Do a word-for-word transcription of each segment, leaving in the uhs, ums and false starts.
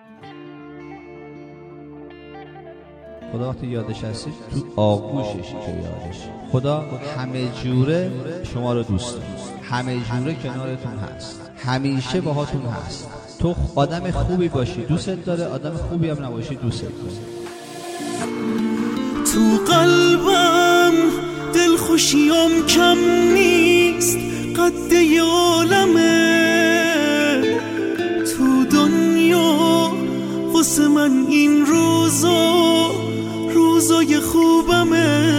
خدا وقتی یادش هستید تو آغوشش که یادش. خدا همه جوره شما رو دوست داره، همه جوره کنارتون هست، همیشه باهاتون هست. تو آدم خوبی باشی دوستت داره، آدم خوبی هم نباشی دوستت داره. تو قلبم دل خوشیم کم نیست، قد یه عالمه تو دنیا واسه من این روزا روزای خوبمه.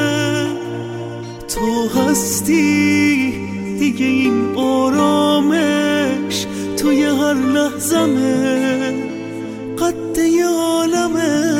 تو هستی دیگه این آرامش توی هر لحظمه، قد یه عالمه.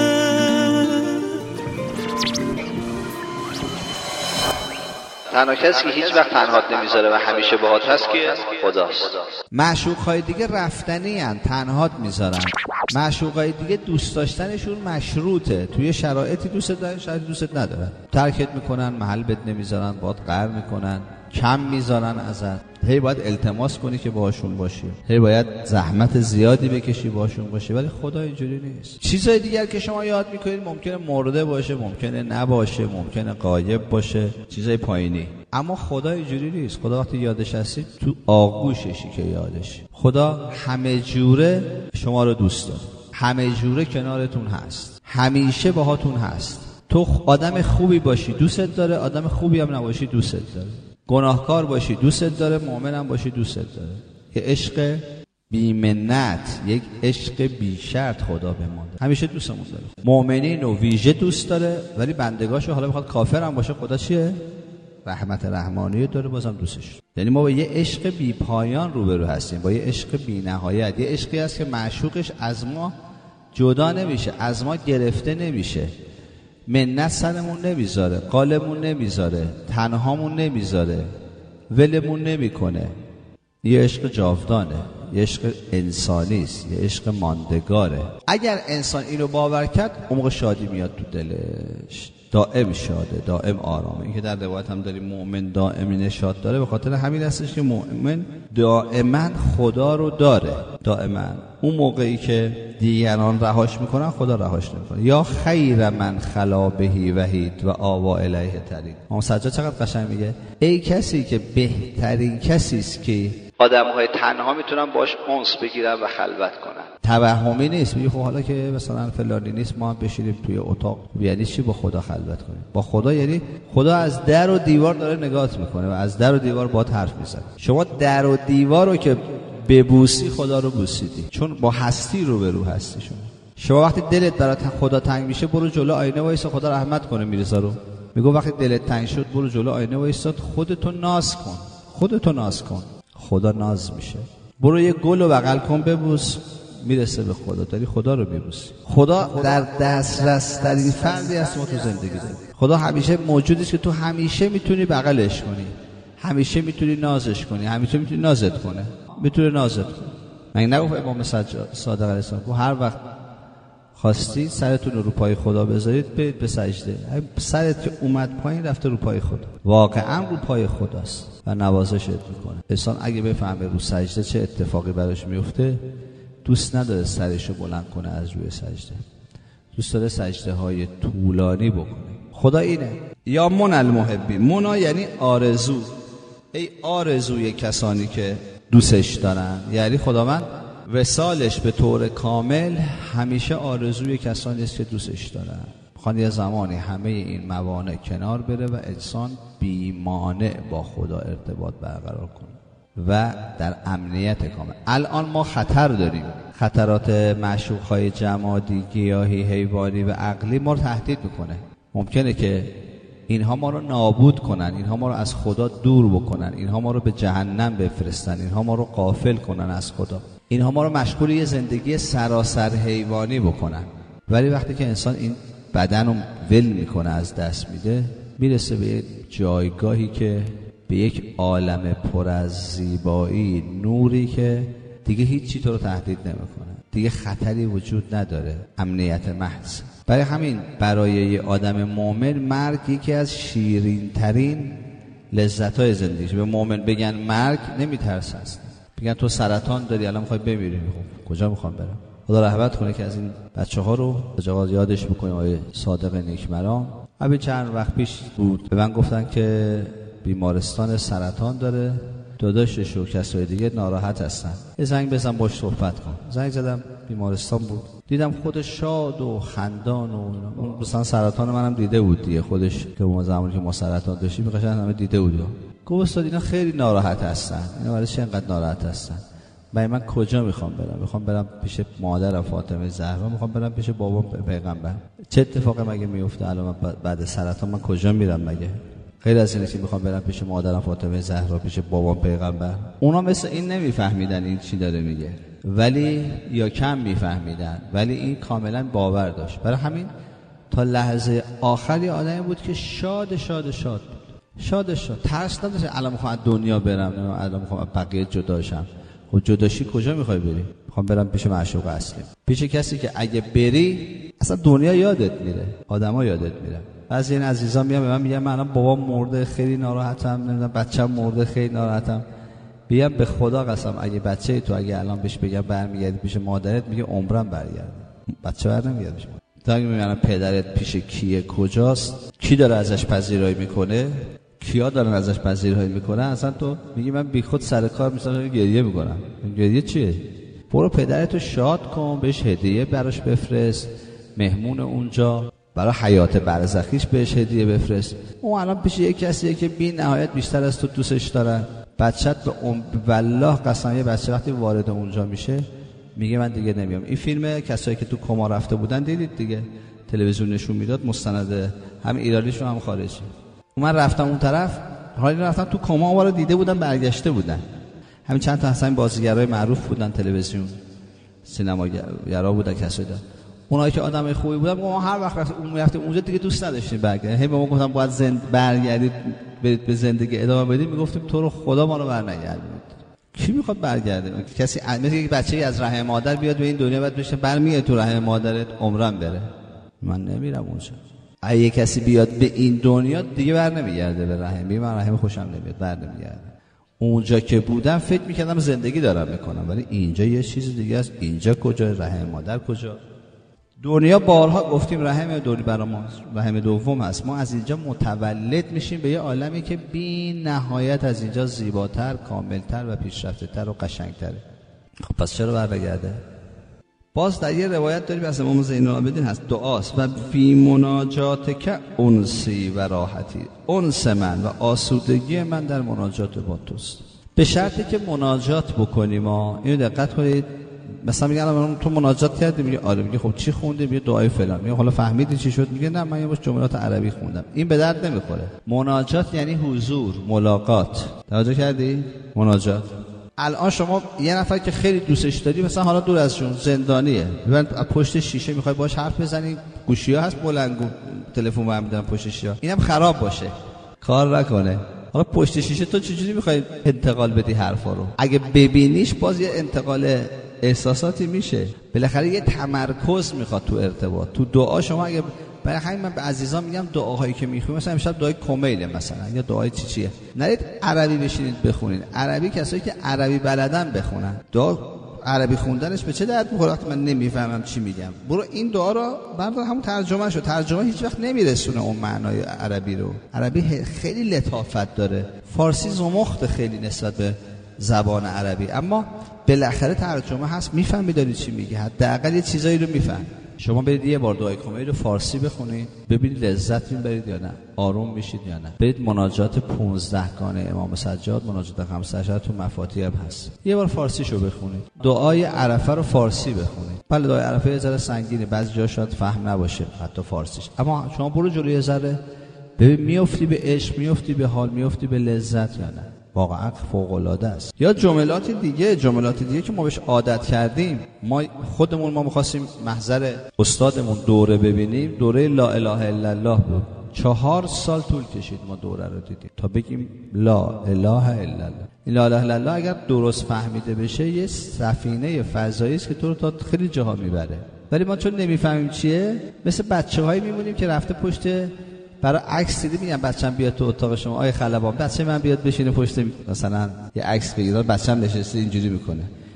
تنها کسی که هیچ وقت تنهات نمیذاره و همیشه باهات هست که خداست. معشوق‌های دیگه رفتنی هن، تنهات میذارن. معشوق‌های دیگه دوست داشتنشون مشروطه، توی شرایطی دوست دارن، شرایطی دوست ندارن، ترکت میکنن، محل بد نمیذارن، باهات قهر میکنن، کم میذارن ازت. هی باید التماس کنی که باهاشون باشی، هی باید زحمت زیادی بکشی باهاشون باشی. ولی خدا اینجوری نیست. چیزای دیگر که شما یاد میکنید ممکنه مرده باشه، ممکنه نباشه، ممکنه غایب باشه، چیزای پایینی. اما خدا اینجوری نیست. خدا وقتی یادش هستید تو آغوششی که یادش. خدا همه جوره شما رو دوست داره، همه جوره کنارتون هست، همیشه باهاتون هست. تو آدم خوبی باشی دوستت داره، آدم خوبی هم نباشی دوستت داره. گناهکار باشی دوستت داره، مؤمن هم باشی دوستت داره. یه عشق بی‌منت، یک عشق بی شرط خدا به ما داره، همیشه دوستمون داره. مؤمنین و ویژه دوست داره، ولی بندگاشو حالا بخواد کافر هم باشه خدا چیه؟ رحمت رحمانی داره، بازم دوستش. یعنی ما با یه عشق بی پایان روبرو هستیم، با یه عشق بی نهایت. یه عشقی هست که معشوقش از ما جدا نمیشه، از ما گرفته نمیشه، منت سرمون نمیذاره، قالمون نمیذاره، تنهامون نمیذاره، ولمون نمیکنه. یه عشق جاودانه، یه عشق انسانی است، یه عشق ماندگاره. اگر انسان اینو باور کرد اون موقع شادی میاد تو دلش، دائم شاده، دائم آرامه. این که در روایت هم داریم مؤمن دائمی نشاط داره، به خاطر همین هستش که مؤمن دائما خدا رو داره. دائما اون موقعی که دیگران رهاش میکنن خدا رهاش نمیکنه. یا خیر من خلا بهی وحید و آوا الیه طریق. امام سجاد چقدر قشنگ میگه ای کسی که بهترین کسی است که آدم‌های تنها میتونن باش انس بگیرن و خلوت کنن. توهمی نیست. میگه خب حالا که مثلا فلانی نیست ما هم بشینیم توی اتاق، یعنی چی با خدا خلوت کنیم؟ با خدا یعنی خدا از در و دیوار داره نگاهت میکنه و از در و دیوار باهات حرف میزنه. شما در و دیوار رو که ببوسی خدا رو بوسیدی، چون با هستی رو به رو هستی. شما شما وقتی دلت برات خدا تنگ میشه برو جلو آینه وایسا خدا رحمت کنه میرزا رو. میگه وقتی دلت تنگ شد برو جلو آینه وایسا خودتو ناز کن، خودتو ناز کن، خدا ناز میشه. برو یه گل رو بغل کن ببوس، میرسه به خدا، داری خدا رو میبوسی. خدا در دسترس ترین فردی است ما تو زندگی داریم. خدا همیشه موجودی است که تو همیشه میتونی بغلش کنی، همیشه میتونی نازش کنی، همیشه میتونی نازت کنه، میتونه نازت کنه. من نگفت امام سجاد صادق علیه السلام گفت هر وقت خواستی سرتون رو پای خدا بذارید برید به سجده. سرت که اومد پایین رفته رو پای خدا، واقعا رو پای خداست و نوازشت میکنه. انسان اگه بفهمه رو سجده چه اتفاقی براش میفته دوست نداره سرشو بلند کنه از روی سجده، دوست داره سجده های طولانی بکنه. خدا اینه. یا من المحبین، منا یعنی آرزو. ای آرزوی کسانی که دوستش دارن، یعنی خداوند وصالش به طور کامل همیشه آرزوی کسانی است که دوستش دارن. خواهد یه زمانی همه این موانع کنار بره و انسان بی‌مانع با خدا ارتباط برقرار کنه و در امنیت کامل. الان ما خطر داریم، خطرات معشوق‌های جمادی، گیاهی، حیوانی و عقلی ما رو تهدید میکنه. ممکنه که اینها ما رو نابود کنن، اینها ما رو از خدا دور بکنن، اینها ما رو به جهنم بفرستن، اینها ما رو غافل کنن از خدا، اینها ما رو مشغول یه زندگی سراسر حیوانی بکنن. ولی وقتی که انسان این بدن رو ول میکنه، از دست میده، میرسه به جایگاهی که به یک عالم پر از زیبایی، نوری که دیگه هیچی تو رو تهدید نمیکنه، دیگه خطری وجود نداره، امنیت محض. برای همین برای یه آدم مؤمن مرگ یکی از شیرین ترین لذت‌های زندگیشه. به مؤمن بگن مرگ نمیترسه، بگن تو سرطان داری الان میخوای بمیری، خب کجا میخوام برم؟ خدا رحمت کنه که از این بچه‌ها رو جواد یادش بکنه. آقای صادق نیکمرام همین چند وقت پیش بود به من گفتن که بیمارستان سرطان داره، داداشش و کسای دیگه ناراحت هستن، یه زنگ بزن باش صحبت کن. زنگ زدم، بیمارستان بود، دیدم خودش شاد و خندان و اون مثلا سرطان منم دیده بود دیگه، خودش که اون زمانی که ما سرطان داشتیم می‌خواشن همه دیده بود. گفت استاد اینا خیلی ناراحت هستن، اینا برای چه اینقدر ناراحت هستن؟ من من کجا میخوام برم؟ میخوام برم پیش مادرم فاطمه زهرا، میخوام برم پیش بابام پیغمبر. چه اتفاقی مگه میفته الان بعد سرطان؟ من کجا میرم مگه؟ غیر از اینه که میخوام برم پیش مادرم فاطمه زهرا، پیش بابام پیغمبر. اونا مثل این نمیفهمیدن این چی داره میگه، ولی یا کم میفهمیدن، ولی این کاملا باور داشت. برای همین تا لحظه آخری آدمی بود که شاد شاد شاد بود. شاد شاد ترس نداشت الان میخوام از دنیا برم، الان میخوام از بقیه جدا شم. خب جداشی کجا میخوای بری؟ میخوام برم پیش معشوق اصلی، پیش کسی که اگه بری اصلا دنیا یادت میره، آدما یادت میره. بعضی این عزیزان میان به من میگن من الان بابام مرده خیلی ناراحتم، نمیدونم بچه‌م مرده خیلی ناراحتم. بیام به خدا قسم اگه بچه تو اگه الان بهش بگم برمیگردی پیش مادرت، میگه عمرم برگرده، بچه بر نمیگرده پیش مادر. تا اگه میگن پدرت پیش کیه، کجاست، کی داره ازش پذیرایی میکنه، کیا دارن ازش پذیرایی میکنن، اصلا تو میگی من بیخود سر کار میشم گریه میکنم. گریه چیه؟ برو پدرتو شاد کن، بهش هدیه براش بفرست، مهمون اونجا، برای حیات برزخیش بهش هدیه بفرست. اون الان پیش یک کسیه که بی نهایت بیشتر از تو دوستش دارن. بچت به ام والله قسم، یه بچه وقتی وارد اونجا میشه میگه من دیگه نمیام. این فیلم کسایی که تو کما رفته بودن دیدید دیگه، تلویزیون نشون میداد، مستند، هم ایرانیش و هم خارجی. من رفتم اون طرف، حالا رفتم تو کما، اونو دیده بودن برگشته بودن. همین چند تا اصلا بازیگرای معروف بودن تلویزیون، سینماگرا بودن کسایی داشت. اونایی که آدمای خوبی بودن ما هر وقت رفت اون میرفتیم اونجا دیگه دوست نداشتیم برگردیم. هی به ما گفتن باید زند برگردید برید به زندگی ادامه بدید. میگفتیم تو رو خدا ما رو برنگردید. کی میخواد برگرده؟ کسی مثل یک بچه‌ای از رحم مادر بیاد به این دنیا بعد بشه برمیگرده تو رحم مادرت عمرم بره. من نمیرم اونجا. اگه کسی بیاد به این دنیا دیگه بر نمیگرده به رحم. من رحم خوشم نمیاد، بر نمیگرده. اونجا که بودم فکر میکردم زندگی دارم میکنم، ولی اینجا یه چیز دیگه است. اینجا کجا؟ رحم مادر کجا؟ دنیا بارها گفتیم رحم دوری برای ما رحم دوم هست. ما از اینجا متولد میشیم به یه عالمی که بی نهایت از اینجا زیباتر، کاملتر و پیشرفته‌تر و قشنگتره. خب پس چرا برگرده؟ باز در یه روایت داریم از امام زین العابدین هست، دعاست و فی مناجات که انسی و راحتی، انس من و آسودگی من در مناجات با توست. به شرطی که مناجات بکنیم. ما اینو دقت کنید. مثلا میگن الان تو مناجات کردی، میگه آره، میگه خب چی خوندی؟ میگه دعای فلان. میگه حالا فهمیدی چی شد؟ میگه نه من یه باش جملات عربی خوندم. این به درد نمیخوره. مناجات یعنی حضور، ملاقات. توجه کردی؟ مناجات. الان شما یه نفر که خیلی دوستش داری، مثلا حالا دور ازشون زندانیه، ببین از پشت شیشه میخوای باهاش حرف بزنی، گوشی‌ها هست بلندگو، تلفن برمی دارن پشت شیشه، اینم خراب باشه، کار نکنه. حالا پشت شیشه تو چجوری میخوای انتقال بدی حرفا رو؟ اگه ببینیش باز یه انتقال احساساتی میشه. بالاخره یه تمرکز میخواد تو ارتباط، تو دعا. شما اگه برای همین من به عزیزان میگم دعاهایی که میخونید، مثلا امشب دعای کمیل مثلا یا دعای چی چیه، نرید عربی بشینید بخونید. عربی کسایی که عربی بلدن بخونن. دعا عربی خوندنش به چه درد میخوره وقتی من نمیفهمم چی میگم؟ برو این دعا رو بردار همون ترجمه شو. ترجمه هیچ وقت نمیرسونه اون معنای عربی رو. عربی خیلی لطافت داره، فارسی زمخت خیلی نسبت به زبان عربی، اما بالاخره ترجمه هست، میفهمی داری چی میگی، حداقل یه چیزایی رو میفهم. شما برید یه بار دعای کمیل رو فارسی بخونید، ببینید لذت میبرید یا نه، آروم میشید یا نه. برید مناجات پانزده گانه امام سجاد، مناجات خمسه عشر تو مفاتیح هم هست، یه بار فارسیشو بخونید. دعای عرفه رو فارسی بخونید. بله دعای عرفه یه ذره سنگینه، بعضی جا شاید فهم نباشه حتی فارسیش، اما شما برو جلوی یه ذره ببین میافتی به عشق، میافتی به حال، میافتی به لذت یا نه. واقعا فوق العاده است. یا جملات دیگه، جملات دیگه که ما بهش عادت کردیم. ما خودمون ما می‌خواستیم محضر استادمون دوره ببینیم، دوره لا اله الا الله بود. چهار سال طول کشید ما دوره رو دیدیم تا بگیم لا اله الا الله. این لا اله الا الله اگر درست فهمیده بشه یه سفینه فضایی است که تو رو تا خیلی جاها میبره. ولی ما چون نمیفهمیم چیه، مثل بچه‌هایی میمونیم که رفته پشت برای عکس دیدی، میگم بچه‌م بیاد تو اتاق شما، آیه خلبان بچه من بیاد بشینه پشت مثلا یه عکس بگیره، بچه‌م نشسته اینجوری میکنه.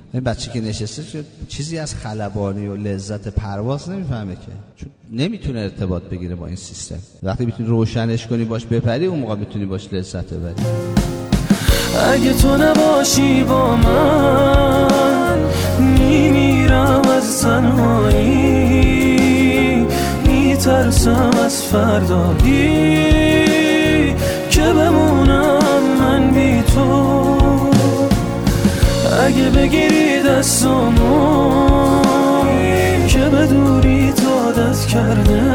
این بچه که نشسته شد چیزی از خلبانی و لذت پرواز نمیفهمه که، چون نمیتونه ارتباط بگیره با این سیستم. وقتی میتونی روشنش کنی باش بپری، اون موقع میتونی باش لذت ببری. اگه تو نباشی با من میمیرم از تنهایی، میترسم از فردایی که بمونم من بی تو. اگه بگیری دستامو که به دوری عادت کرده،